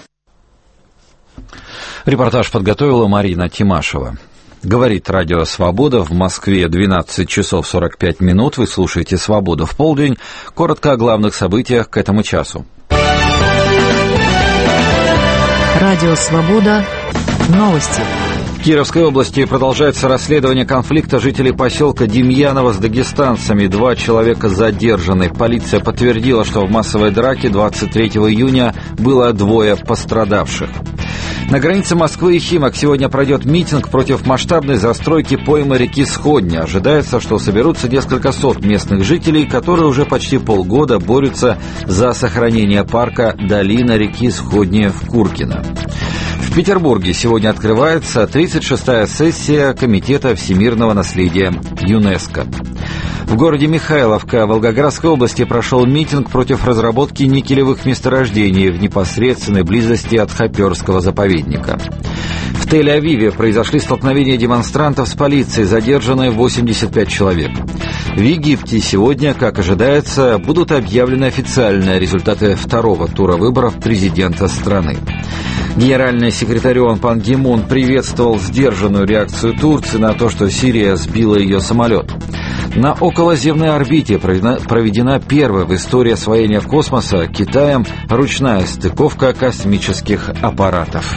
[SPEAKER 1] Репортаж подготовила Марина Тимашева. Говорит Радио Свобода. В Москве 12 часов 45 минут. Вы слушаете «Свободу в полдень». Коротко о главных событиях к этому часу.
[SPEAKER 8] Радио Свобода. Новости.
[SPEAKER 1] В Кировской области продолжается расследование конфликта жителей поселка Демьяново с дагестанцами. 2 человека задержаны. Полиция подтвердила, что в массовой драке 23 июня было 2 пострадавших. На границе Москвы и Химок сегодня пройдет митинг против масштабной застройки поймы реки Сходня. Ожидается, что соберутся несколько сот местных жителей, которые уже почти полгода борются за сохранение парка «Долина реки Сходня» в Куркино. В Петербурге сегодня открывается 36-я сессия Комитета всемирного наследия ЮНЕСКО. В городе Михайловка Волгоградской области прошел митинг против разработки никелевых месторождений в непосредственной близости от Хоперского заповедника. В Тель-Авиве произошли столкновения демонстрантов с полицией, задержаны 85 человек. В Египте сегодня, как ожидается, будут объявлены официальные результаты 2-го тура выборов президента страны. Генеральный секретарь ООН Пан Ги Мун приветствовал сдержанную реакцию Турции на то, что Сирия сбила ее самолет. На околоземной орбите проведена первая в истории освоения космоса Китаем ручная стыковка космических аппаратов.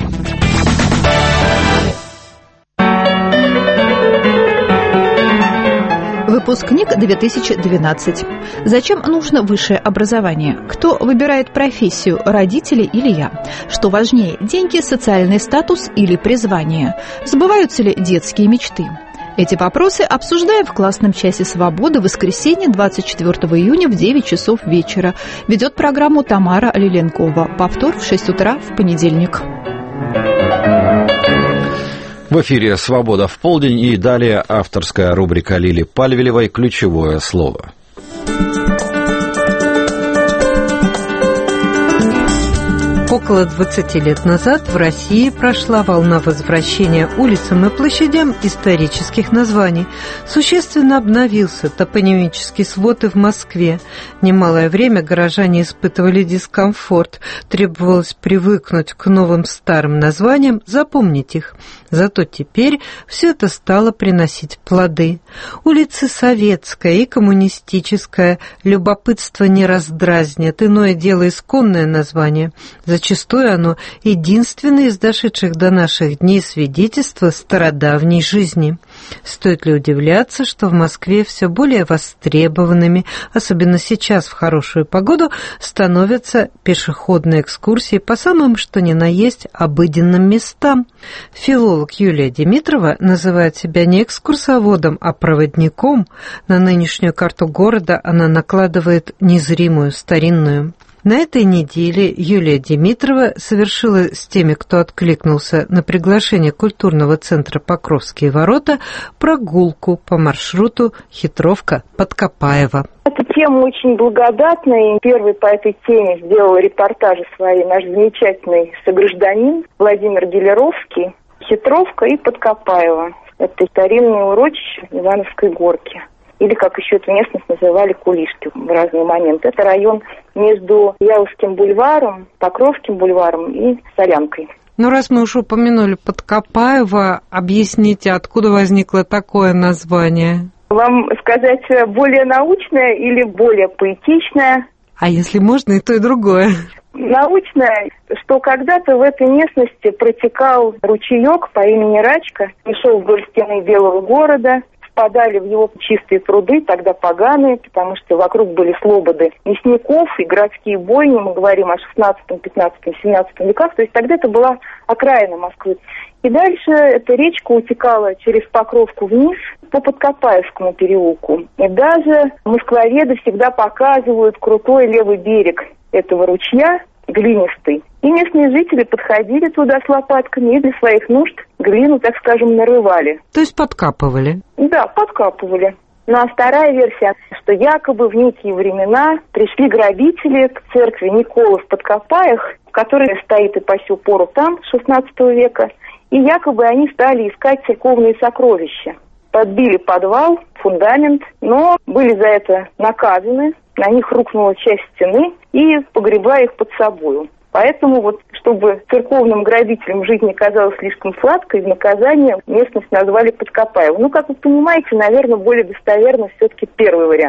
[SPEAKER 5] Выпускник 2012. Зачем нужно высшее образование? Кто выбирает профессию, родители или я? Что важнее, деньги, социальный статус или призвание? Сбываются ли детские мечты? Эти вопросы обсуждаем в классном часе «Свободы» в воскресенье 24 июня в 9 часов вечера. Ведет программу Тамара Лиленкова. Повтор в 6 утра в понедельник.
[SPEAKER 1] В эфире «Свобода в полдень» и далее авторская рубрика Лили Пальвелевой «Ключевое слово».
[SPEAKER 7] Около 20 лет назад в России прошла волна возвращения улицам и площадям исторических названий. Существенно обновился топонимический свод и в Москве. Немалое время горожане испытывали дискомфорт. Требовалось привыкнуть к новым старым названиям, запомнить их. Зато теперь все это стало приносить плоды. Улицы Советская и Коммунистическая, любопытство не раздразнит, иное дело исконное название. Зачастую оно единственное из дошедших до наших дней свидетельства стародавней жизни. Стоит ли удивляться, что в Москве все более востребованными, особенно сейчас в хорошую погоду, становятся пешеходные экскурсии по самым что ни на есть обыденным местам. Филолог Юлия Димитрова называет себя не экскурсоводом, а проводником. На нынешнюю карту города она накладывает незримую, старинную. На этой неделе Юлия Димитрова совершила с теми, кто откликнулся на приглашение культурного центра «Покровские ворота», прогулку по маршруту Хитровка-Подкопаево.
[SPEAKER 10] Эта тема очень благодатная. Первый по этой теме сделал репортажи свои наш замечательный согражданин Владимир Гелеровский. Хитровка и Подкопаево. Это старинное урочище Ивановской горки. Или, как еще эту местность называли, Кулишки в разные моменты. Это район между Яловским бульваром, Покровским бульваром и Солянкой.
[SPEAKER 7] Ну, раз мы уж упомянули Подкопаево, объясните, откуда возникло такое название?
[SPEAKER 10] Вам сказать более научное или более поэтичное?
[SPEAKER 7] А если можно, и то, и другое.
[SPEAKER 10] Научное, что когда-то в этой местности протекал ручеек по имени Рачка, и шел вдоль стены Белого города, впадали в его чистые пруды, тогда поганые, потому что вокруг были слободы мясников и городские бойни, мы говорим о 16, 15, 17 веках, то есть тогда это была окраина Москвы. И дальше эта речка утекала через Покровку вниз по Подкопаевскому переулку. И даже москвоведы всегда показывают крутой левый берег этого ручья, глинистый. И местные жители подходили туда с лопатками и для своих нужд глину, так скажем, нарывали.
[SPEAKER 7] То есть подкапывали?
[SPEAKER 10] Да, подкапывали. Ну а вторая версия, что якобы в некие времена пришли грабители к церкви Николы в Подкопаях, которая стоит и по сю пору там, 16 века, и якобы они стали искать церковные сокровища. Подбили подвал, фундамент, но были за это наказаны. На них рухнула часть стены и погребла их под собою. Поэтому вот, чтобы церковным грабителям жизнь не казалась слишком сладкой, в наказание местность назвали Подкопаево. Ну, как вы понимаете, наверное, более достоверно все-таки первый вариант.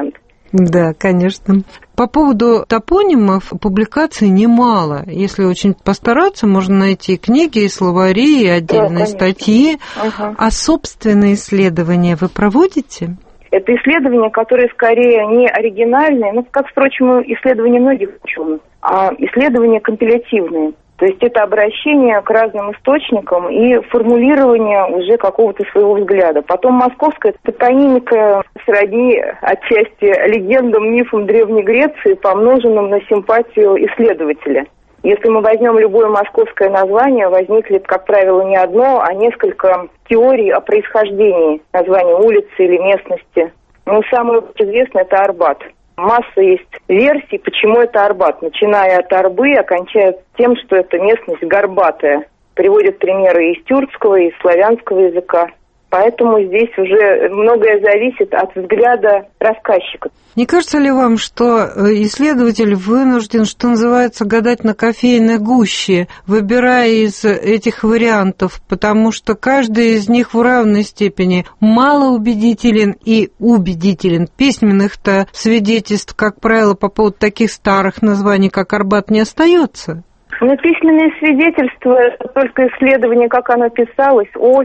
[SPEAKER 7] Да, конечно. По поводу топонимов публикаций немало. Если очень постараться, можно найти книги и словари, и отдельные статьи. А собственные исследования вы проводите?
[SPEAKER 10] Это исследования, которые скорее не оригинальные, ну, как, впрочем, исследования многих ученых, а исследования компилятивные. То есть это обращение к разным источникам и формулирование уже какого-то своего взгляда. Потом московская топонимика сродни отчасти легендам, мифам Древней Греции, помноженным на симпатию исследователя. Если мы возьмем любое московское название, возникнет, как правило, не одно, а несколько теорий о происхождении названия улицы или местности. Ну, самое известное – это Арбат. Масса есть версий, почему это Арбат, начиная от Арбы, окончая тем, что это местность горбатая. Приводят примеры из тюркского, и славянского языка. Поэтому здесь уже многое зависит от взгляда рассказчика.
[SPEAKER 7] Не кажется ли вам, что исследователь вынужден, что называется, гадать на кофейной гуще, выбирая из этих вариантов, потому что каждый из них в равной степени малоубедителен и убедителен. Письменных-то свидетельств, как правило, по поводу таких старых названий, как Арбат, не остается?
[SPEAKER 10] Но письменные свидетельства, только исследование, как оно писалось,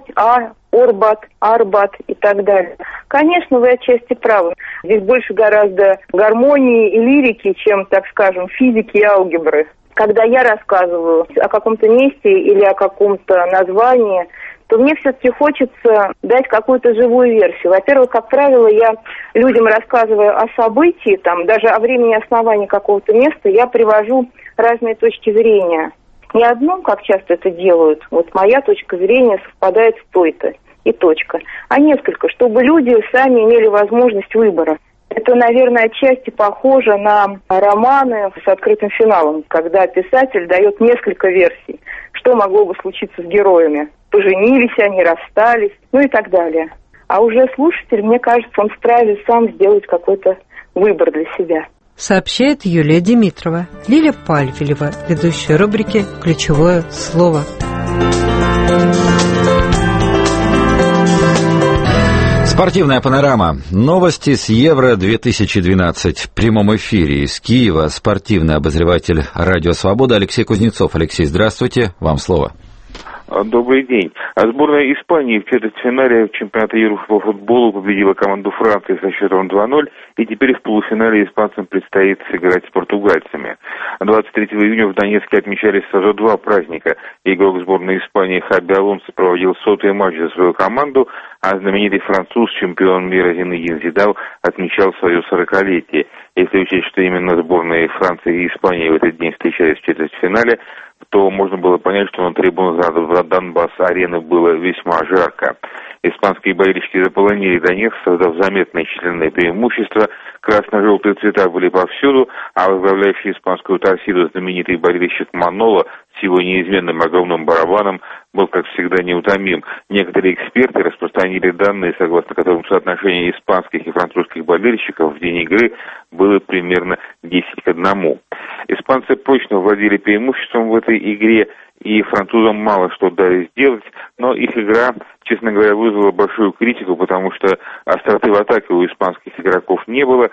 [SPEAKER 10] Орбат, Арбат и так далее. Конечно, вы отчасти правы. Здесь больше гораздо гармонии и лирики, чем, так скажем, физики и алгебры. Когда я рассказываю о каком-то месте или о каком-то названии, то мне все-таки хочется дать какую-то живую версию. Во-первых, как правило, я людям рассказываю о событии, там, даже о времени основания какого-то места, я привожу разные точки зрения. Не одну, как часто это делают, вот моя точка зрения совпадает с той-то, и точка, а несколько, чтобы люди сами имели возможность выбора. Это, наверное, отчасти похоже на романы с открытым финалом, когда писатель дает несколько версий, что могло бы случиться с героями. Поженились они, расстались, ну и так далее. А уже слушатель, мне кажется, он вправе сам сделать какой-то выбор для себя.
[SPEAKER 7] Сообщает Юлия Димитрова. Лиля Пальфилева, ведущая рубрики «Ключевое слово».
[SPEAKER 1] Спортивная панорама. Новости с Евро-2012. В прямом эфире из Киева спортивный обозреватель «Радио Свобода» Алексей Кузнецов. Алексей, здравствуйте. Вам слово.
[SPEAKER 9] Добрый день. Сборная Испании в четвертьфинале чемпионата Европы по футболу победила команду Франции со счетом 2-0, и теперь в полуфинале испанцам предстоит сыграть с португальцами. 23 июня в Донецке отмечались сразу два праздника. Игрок сборной Испании Хаби Алонсо проводил 100-й матч за свою команду, а знаменитый француз, чемпион мира Зинедин Зидан, отмечал свое 40-летие. Если учесть, что именно сборные Франции и Испании в этот день встречались в четвертьфинале, то можно было понять, что на трибунах Донбасс-арены было весьма жарко. Испанские болельщики заполонили Донецк, создав заметное численное преимущество. Красно-желтые цвета были повсюду, а возглавляющий испанскую торсиду знаменитый болельщик Маноло с его неизменным огромным барабаном был, как всегда, неутомим. Некоторые эксперты распространили данные, согласно которым соотношение испанских и французских болельщиков в день игры было примерно 10-1. Испанцы прочно владели преимуществом в этой игре, и французам мало что дали сделать, но их игра, честно говоря, вызвала большую критику, потому что остроты в атаке у испанских игроков не было,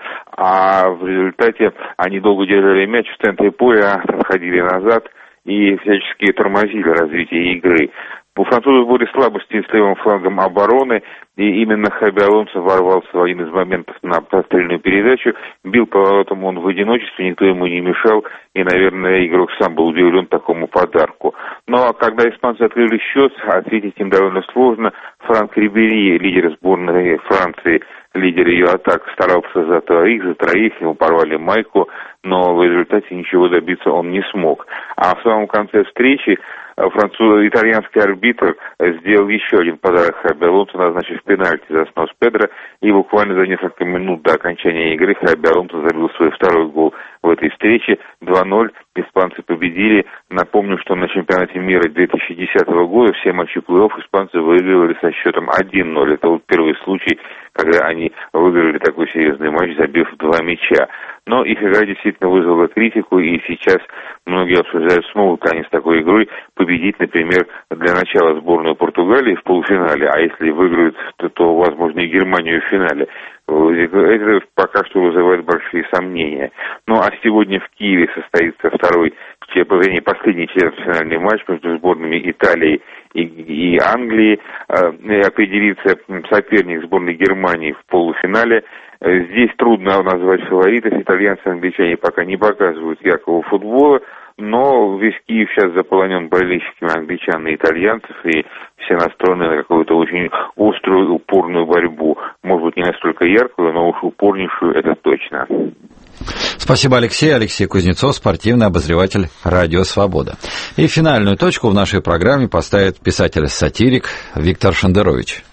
[SPEAKER 9] а в результате они долго держали мяч в центре поля, отходили назад и всячески тормозили развитие игры. У французов были слабости с левым флангом обороны, и именно Хаби Алонсо ворвался в один из моментов на прострельную передачу, бил по воротам он в одиночестве, никто ему не мешал, и, наверное, игрок сам был удивлен такому подарку. Но когда испанцы открыли счет, ответить им довольно сложно. Франк Рибери, лидер сборной Франции, лидер ее атак, старался за троих, ему порвали майку, но в результате ничего добиться он не смог. А в самом конце встречи итальянский арбитр сделал еще один подарок Хаби Алонсо, назначив пенальти за снос Педро, и буквально за несколько минут до окончания игры Хаби Алонсо забил свой второй гол в этой встрече. 2-0 испанцы победили. Напомню, что на чемпионате мира 2010 года все матчи плей-офф испанцы выигрывали со счетом 1-0. Это вот первый случай, когда они выиграли такой серьезный матч, забив 2 мяча. но их игра действительно вызвала критику, и сейчас многие обсуждают, смогут они с такой игрой победить, например, для начала сборную Португалии в полуфинале, а если выиграют, то возможно, и Германию в финале. Это пока что вызывает большие сомнения. Ну, а сегодня в Киеве состоится последний четвертьфинальный матч между сборными Италии и Англии. Определится соперник сборной Германии в полуфинале. Здесь трудно назвать фаворитов. Итальянцы и англичане пока не показывают яркого футбола, но весь Киев сейчас заполонен болельщиками англичан и итальянцев, и все настроены на какую-то очень острую, упорную борьбу. Может быть, не настолько яркую, но уж упорнейшую, это точно.
[SPEAKER 1] Спасибо, Алексей. Алексей Кузнецов, спортивный обозреватель «Радио Свобода». И финальную точку в нашей программе поставит писатель-сатирик Виктор Шендерович.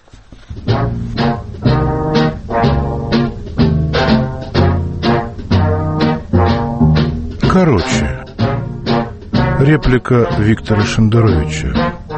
[SPEAKER 11] Короче, реплика Виктора Шендеровича.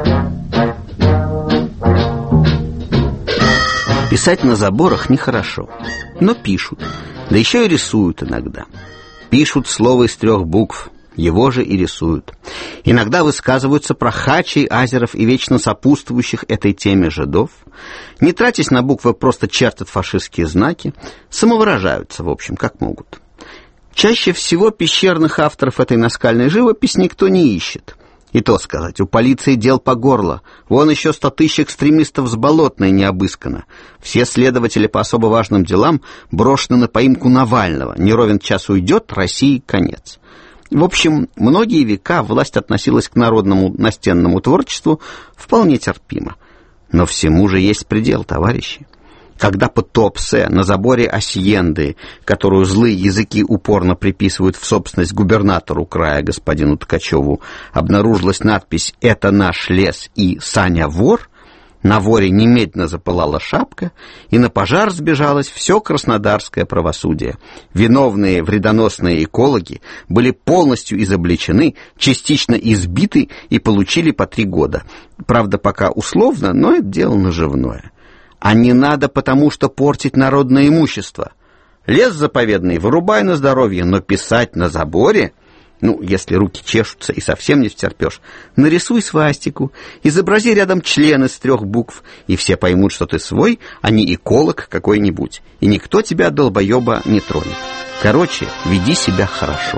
[SPEAKER 12] Писать на заборах нехорошо, но пишут, да еще и рисуют иногда. Пишут слово из 3 букв, его же и рисуют. Иногда высказываются про хачей, азеров и вечно сопутствующих этой теме жидов. Не тратясь на буквы, просто чертят фашистские знаки, самовыражаются, в общем, как могут. Чаще всего пещерных авторов этой наскальной живописи никто не ищет. И то сказать, у полиции дел по горло. Вон еще 100 000 экстремистов с Болотной не обыскано. Все следователи по особо важным делам брошены на поимку Навального. Не ровен час уйдет, России конец. В общем, многие века власть относилась к народному настенному творчеству вполне терпимо. Но всему же есть предел, товарищи. Когда под Туапсе на заборе Асьенды, которую злые языки упорно приписывают в собственность губернатору края господину Ткачеву, обнаружилась надпись «Это наш лес» и «Саня вор», на воре немедленно запылала шапка, и на пожар сбежалось все краснодарское правосудие. Виновные вредоносные экологи были полностью изобличены, частично избиты и получили по 3 года. Правда, пока условно, но это дело наживное. А не надо потому, что портить народное имущество. Лес заповедный вырубай на здоровье, но писать на заборе... если руки чешутся и совсем не втерпешь, нарисуй свастику, изобрази рядом член из 3 букв, и все поймут, что ты свой, а не эколог какой-нибудь, и никто тебя, долбоеба, не тронет. Короче, веди себя хорошо.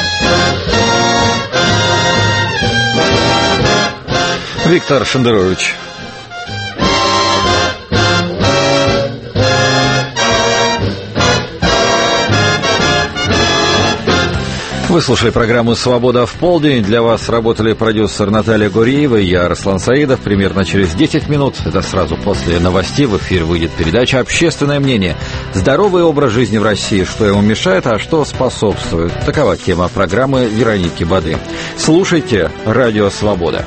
[SPEAKER 1] Виктор Шендерович. Вы слушали программу «Свобода в полдень». Для вас работали продюсер Наталья Гуриева и я, Арслан Саидов. Примерно через 10 минут, это сразу после новостей, в эфир выйдет передача «Общественное мнение». Здоровый образ жизни в России. Что ему мешает, а что способствует. Такова тема программы Вероники Бады. Слушайте «Радио Свобода».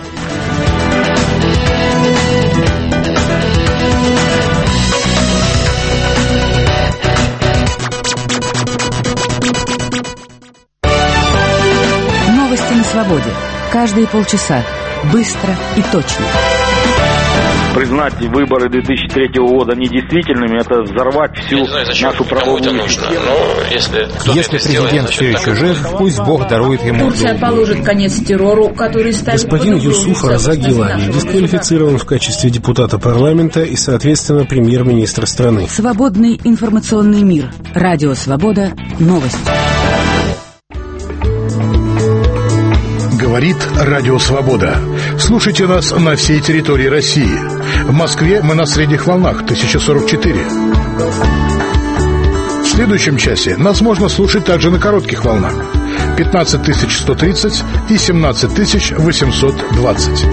[SPEAKER 8] Свободе. Каждые полчаса. Быстро и точно.
[SPEAKER 13] Признать выборы 2003 года недействительными — это взорвать всю нашу правовую систему.
[SPEAKER 15] Если президент все еще жив, пусть Бог дарует ему долгую.
[SPEAKER 16] Турция положит конец террору, который ставит...
[SPEAKER 26] Господин Юсуф Разак Гилани дисквалифицирован в качестве депутата парламента и, соответственно, премьер-министра страны.
[SPEAKER 8] Свободный информационный мир. Радио Свобода. Новости.
[SPEAKER 11] Говорит Радио Свобода. Слушайте нас на всей территории России. В Москве мы на средних волнах 1044. В следующем часе нас можно слушать также на коротких волнах 15130 и 17820.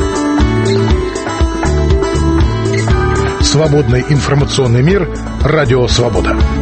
[SPEAKER 11] Свободный информационный мир. Радио Свобода.